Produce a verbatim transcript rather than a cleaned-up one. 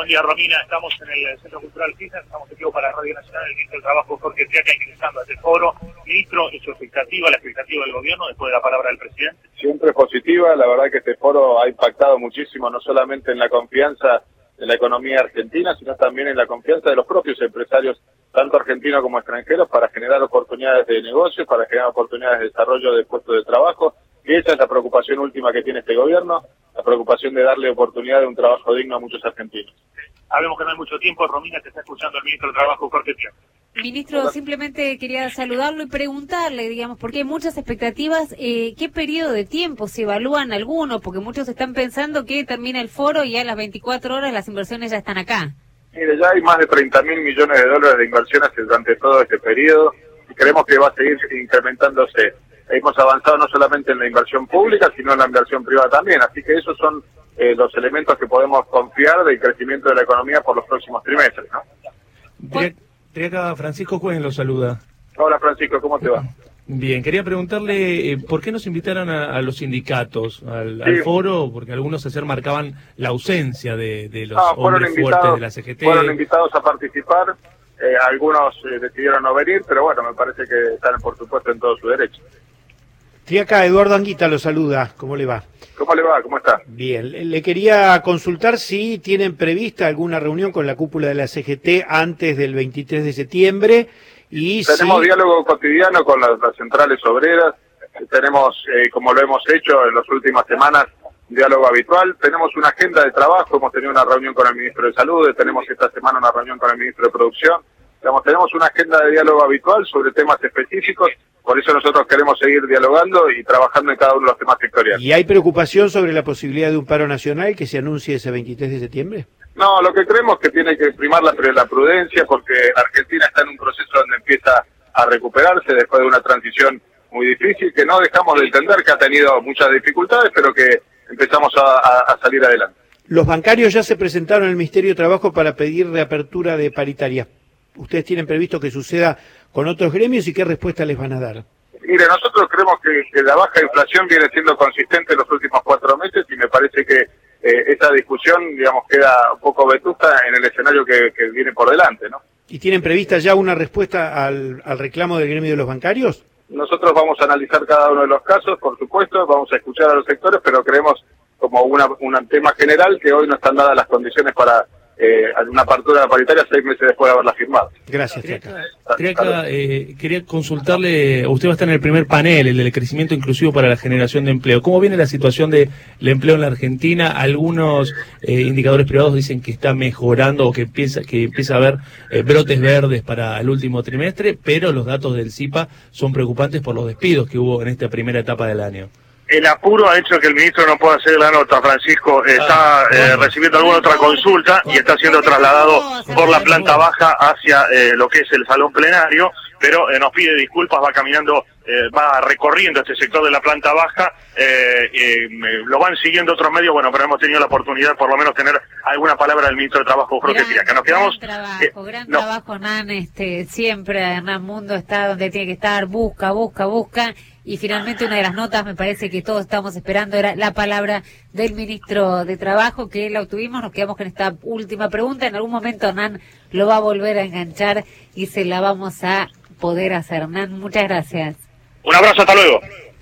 Buen día, Romina. Estamos en el Centro Cultural Kirchner, estamos aquí para Radio Nacional, el ministro del Trabajo, Jorge Triaca, ingresando a este foro. Ministro, ¿es su expectativa, la expectativa del gobierno después de la palabra del presidente? Siempre positiva, la verdad que este foro ha impactado muchísimo, no solamente en la confianza de la economía argentina, sino también en la confianza de los propios empresarios, tanto argentinos como extranjeros, para generar oportunidades de negocio, para generar oportunidades de desarrollo de puestos de trabajo, y esa es la preocupación última que tiene este gobierno, la preocupación de darle oportunidad de un trabajo digno a muchos argentinos. Sabemos que no hay mucho tiempo, Romina, te está escuchando el ministro del Trabajo, Jorge Triaca. Ministro, Hola. Simplemente quería saludarlo y preguntarle, digamos, porque hay muchas expectativas, eh, ¿qué periodo de tiempo se evalúan algunos? Porque muchos están pensando que termina el foro y a las veinticuatro horas las inversiones ya están acá. Mire, ya hay más de treinta mil millones de dólares de inversiones durante todo este periodo y creemos que va a seguir incrementándose. Hemos avanzado no solamente en la inversión pública, sino en la inversión privada también, así que esos son eh, los elementos que podemos confiar del crecimiento de la economía por los próximos trimestres, ¿no? Triaca, Francisco Cuen lo saluda. Hola Francisco, ¿cómo te va? Bien, quería preguntarle, eh, ¿por qué nos invitaron a, a los sindicatos al, sí. al foro? Porque algunos ayer marcaban la ausencia de, de los no, hombres fuertes de la C G T. Fueron invitados a participar, eh, algunos eh, decidieron no venir, pero bueno, me parece que están por supuesto en todo su derecho. Triaca, Eduardo Anguita lo saluda, ¿cómo le va? ¿Cómo le va? ¿Cómo está? Bien, le quería consultar si tienen prevista alguna reunión con la cúpula de la C G T antes del veintitrés de septiembre. Y tenemos si... diálogo cotidiano con las, las centrales obreras, tenemos, eh, como lo hemos hecho en las últimas semanas, un diálogo habitual, tenemos una agenda de trabajo, hemos tenido una reunión con el ministro de Salud, tenemos esta semana una reunión con el ministro de Producción, digamos, tenemos una agenda de diálogo habitual sobre temas específicos, por eso nosotros queremos seguir dialogando y trabajando en cada uno de los temas sectoriales. ¿Y hay preocupación sobre la posibilidad de un paro nacional que se anuncie ese veintitrés de septiembre? No, lo que creemos que tiene que primar la, la prudencia, porque Argentina está en un proceso donde empieza a recuperarse después de una transición muy difícil, que no dejamos de entender que ha tenido muchas dificultades, pero que empezamos a, a, a salir adelante. Los bancarios ya se presentaron en el Ministerio de Trabajo para pedir reapertura de paritaria. ¿Ustedes tienen previsto que suceda con otros gremios y qué respuesta les van a dar? Mire, nosotros creemos que, que la baja inflación viene siendo consistente en los últimos cuatro meses y me parece que eh, esa discusión, digamos, queda un poco vetusta en el escenario que, que viene por delante, ¿no? ¿Y tienen prevista ya una respuesta al, al reclamo del gremio de los bancarios? Nosotros vamos a analizar cada uno de los casos, por supuesto, vamos a escuchar a los sectores, pero creemos como una, un tema general que hoy no están dadas las condiciones para Eh, una apertura paritaria seis meses después de haberla firmado. Gracias, Triaca. Triaca, eh, quería consultarle, usted va a estar en el primer panel, el del crecimiento inclusivo para la generación de empleo. ¿Cómo viene la situación del empleo en la Argentina? Algunos eh, indicadores privados dicen que está mejorando o que empieza, que empieza a haber eh, brotes verdes para el último trimestre, pero los datos del CIPA son preocupantes por los despidos que hubo en esta primera etapa del año. El apuro ha hecho que el ministro no pueda hacer la nota, Francisco. Está eh, recibiendo alguna otra consulta y está siendo trasladado por la planta baja hacia eh, lo que es el salón plenario, pero eh, nos pide disculpas, va caminando, eh, va recorriendo este sector de la planta baja, eh, eh, lo van siguiendo otros medios, bueno, pero hemos tenido la oportunidad por lo menos tener alguna palabra del ministro de Trabajo, Jorge Triaca. Nos quedamos... Gran trabajo, eh, gran no. trabajo, Hernán, este, siempre Hernán Mundo está donde tiene que estar, busca, busca, busca. Y finalmente una de las notas, me parece que todos estamos esperando, era la palabra del ministro de Trabajo, que la obtuvimos. Nos quedamos con esta última pregunta. En algún momento Hernán lo va a volver a enganchar y se la vamos a poder hacer. Hernán, muchas gracias. Un abrazo, hasta luego.